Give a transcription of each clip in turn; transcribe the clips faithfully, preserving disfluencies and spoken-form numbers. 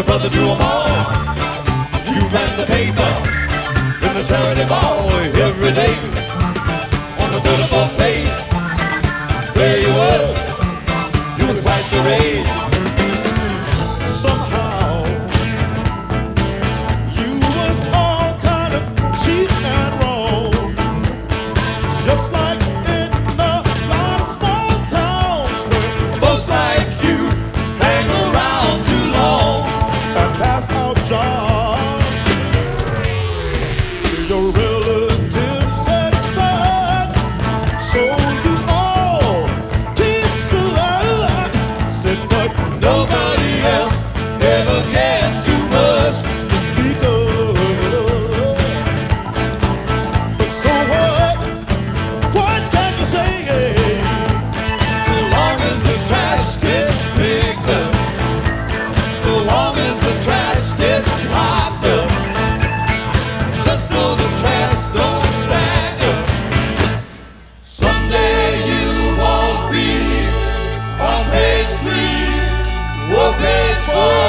your brother drew them all. You ran the paper in the charity ball every day. On the football page, there you was, you was quite the rage. Somehow, you was all kind of cheap and wrong, just like in a lot of small towns where folks like you hang around too long and pass out jobs to your relatives and such. So you all keep silent, said, but nobody else ever cares too much to speak of. But so what? What can you say? So long as the trash gets picked up, so long as the trash gets locked up, just so the trash don't stack up. Someday you won't be on page three or page four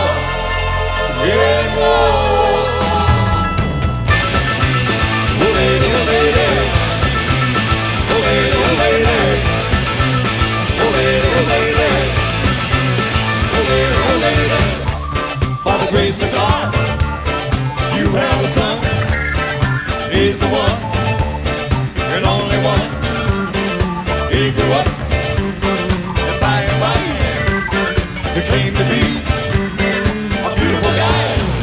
anymore. Oh lady, oh lady, oh lady, oh lady, oh lady, oh lady, oh lady, oh lady. By the grace of God,